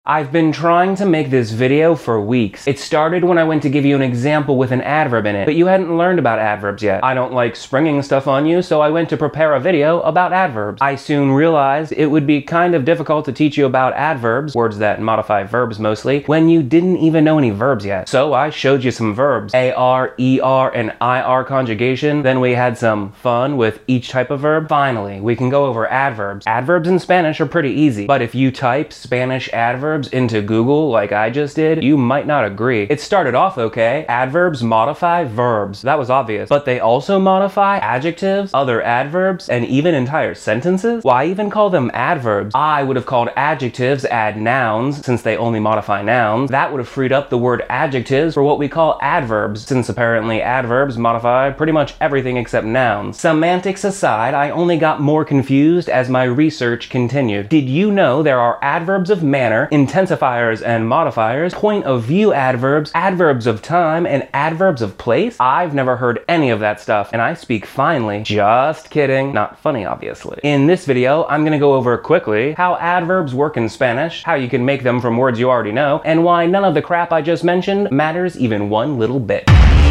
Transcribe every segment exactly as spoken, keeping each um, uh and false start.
I've been trying to make this video for weeks. It started when I went to give you an example with an adverb in it, but you hadn't learned about adverbs yet. I don't like springing stuff on you, so I went to prepare a video about adverbs. I soon realized it would be kind of difficult to teach you about adverbs, words that modify verbs mostly, when you didn't even know any verbs yet. So I showed you some verbs, A R, E R, and I R conjugation. Then we had some fun with each type of verb. Finally, we can go over adverbs. Adverbs in Spanish are pretty easy, but if you type Spanish adverbs into Google like I just did, you might not agree. It started off okay. Adverbs modify verbs. That was obvious. But they also modify adjectives, other adverbs, and even entire sentences. Why even call them adverbs? I would have called adjectives add nouns, since they only modify nouns. That would have freed up the word adjectives for what we call adverbs, since apparently adverbs modify pretty much everything except nouns. Semantics aside, I only got more confused as my research continued. Did you know there are adverbs of manner, intensifiers and modifiers, point of view adverbs, adverbs of time, and adverbs of place? I've never heard any of that stuff, and I speak finely. Just kidding. Not funny, obviously. In this video, I'm gonna go over quickly how adverbs work in Spanish, how you can make them from words you already know, and why none of the crap I just mentioned matters even one little bit.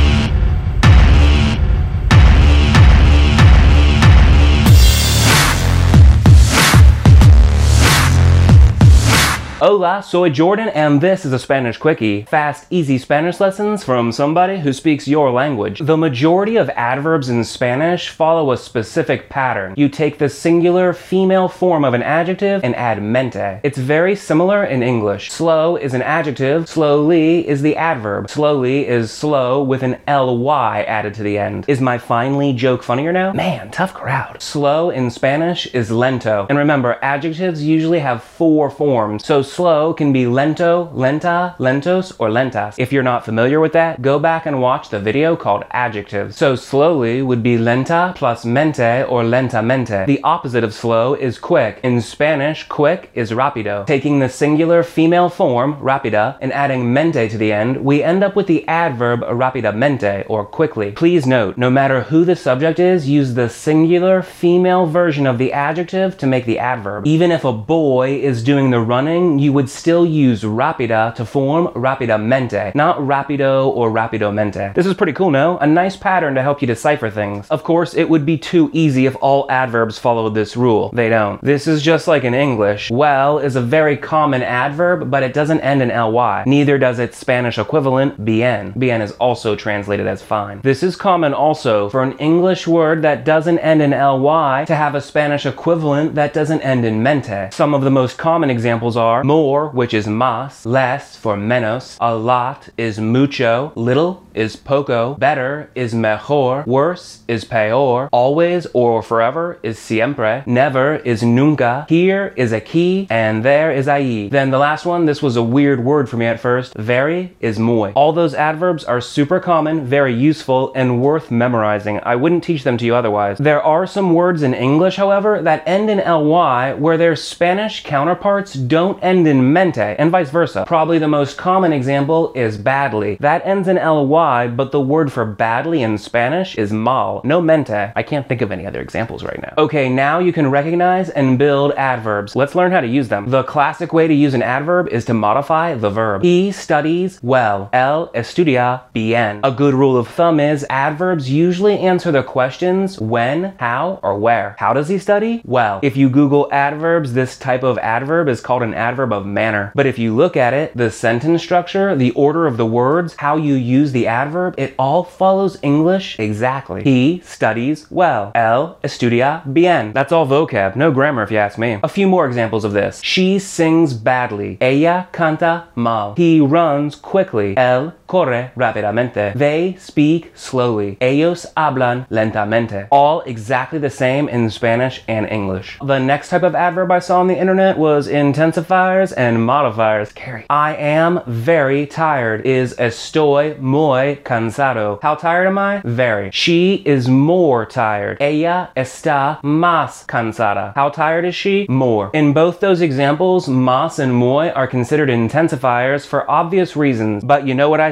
Hola, soy Jordan, and this is a Spanish Quickie. Fast, easy Spanish lessons from somebody who speaks your language. The majority of adverbs in Spanish follow a specific pattern. You take the singular female form of an adjective and add mente. It's very similar in English. Slow is an adjective, slowly is the adverb. Slowly is slow with an ly added to the end. Is my finally joke funnier now? Man, tough crowd. Slow in Spanish is lento. And remember, adjectives usually have four forms, so slow can be lento, lenta, lentos, or lentas. If you're not familiar with that, go back and watch the video called adjectives. So slowly would be lenta plus mente or lentamente. The opposite of slow is quick. In Spanish, quick is rapido. Taking the singular female form, rapida, and adding mente to the end, we end up with the adverb rapidamente, or quickly. Please note, no matter who the subject is, use the singular female version of the adjective to make the adverb. Even if a boy is doing the running, you would still use rapida to form rapidamente, not rapido or rapidomente. This is pretty cool, no? A nice pattern to help you decipher things. Of course, it would be too easy if all adverbs followed this rule. They don't. This is just like in English. Well is a very common adverb, but it doesn't end in ly. Neither does its Spanish equivalent, bien. Bien is also translated as fine. This is common also for an English word that doesn't end in ly to have a Spanish equivalent that doesn't end in mente. Some of the most common examples are more, which is más, less for menos, a lot is mucho, little is poco, better is mejor, worse is peor, always or forever is siempre, never is nunca, here is aquí, and there is allí. Then the last one, this was a weird word for me at first, very is muy. All those adverbs are super common, very useful, and worth memorizing. I wouldn't teach them to you otherwise. There are some words in English, however, that end in ly where their Spanish counterparts don't end in mente, and vice versa. Probably the most common example is badly. That ends in ly, but the word for badly in Spanish is mal, no mente. I can't think of any other examples right now. Okay, now you can recognize and build adverbs. Let's learn how to use them. The classic way to use an adverb is to modify the verb. He studies well. Él estudia bien. A good rule of thumb is adverbs usually answer the questions when, how, or where. How does he study? Well. If you Google adverbs, this type of adverb is called an adverb of manner. But if you look at it, the sentence structure, the order of the words, how you use the adverb, it all follows English exactly. He studies well. Él estudia bien. That's all vocab, no grammar if you ask me. A few more examples of this. She sings badly. Ella canta mal. He runs quickly. Él corre rápidamente. They speak slowly. Ellos hablan lentamente. All exactly the same in Spanish and English. The next type of adverb I saw on the internet was intensifiers and modifiers. Scary. I am very tired is estoy muy cansado. How tired am I? Very. She is more tired. Ella está más cansada. How tired is she? More. In both those examples, más and muy are considered intensifiers for obvious reasons, but you know what I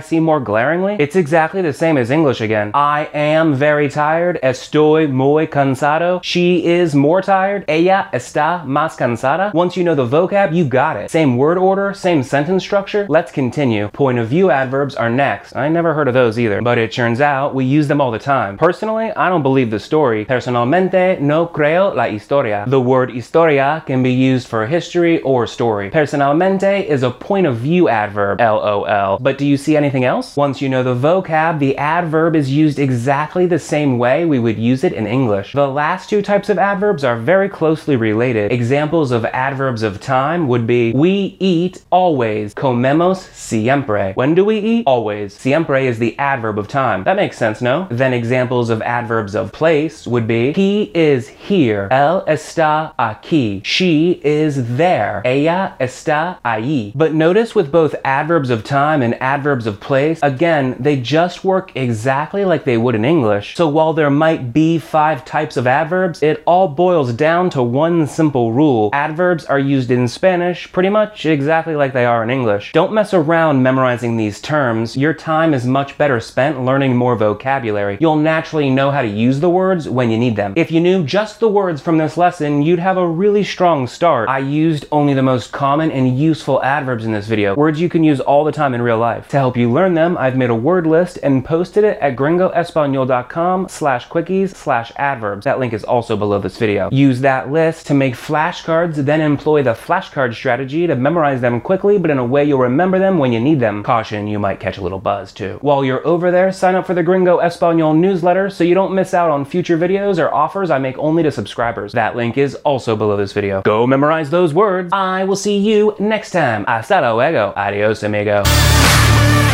see more glaringly? It's exactly the same as English again. I am very tired. Estoy muy cansado. She is more tired. Ella está más cansada. Once you know the vocab, you got it. Same word order, same sentence structure. Let's continue. Point of view adverbs are next. I never heard of those either, but it turns out we use them all the time. Personally, I don't believe the story. Personalmente no creo la historia. The word historia can be used for history or story. Personalmente is a point of view adverb, lol. But do you see anything else? Once you know the vocab, the adverb is used exactly the same way we would use it in English. The last two types of adverbs are very closely related. Examples of adverbs of time would be we eat always, comemos siempre. When do we eat? Always. Siempre is the adverb of time. That makes sense, no? Then examples of adverbs of place would be he is here, él está aquí, she is there, ella está allí. But notice with both adverbs of time and adverbs of place, again, they just work exactly like they would in English. So while there might be five types of adverbs, it all boils down to one simple rule. Adverbs are used in Spanish pretty much exactly like they are in English. Don't mess around memorizing these terms. Your time is much better spent learning more vocabulary. You'll naturally know how to use the words when you need them. If you knew just the words from this lesson, you'd have a really strong start. I used only the most common and useful adverbs in this video, words you can use all the time in real life. To help you learn them, I've made a word list and posted it at gringo espanol dot com slash quickies slash adverbs. That link is also below this video. Use that list to make flashcards, then employ the flashcard strategy to memorize them quickly, but in a way you'll remember them when you need them. Caution, you might catch a little buzz too. While you're over there, sign up for the Gringo Espanol newsletter so you don't miss out on future videos or offers I make only to subscribers. That link is also below this video. Go memorize those words. I will see you next time. Hasta luego. Adios, amigo.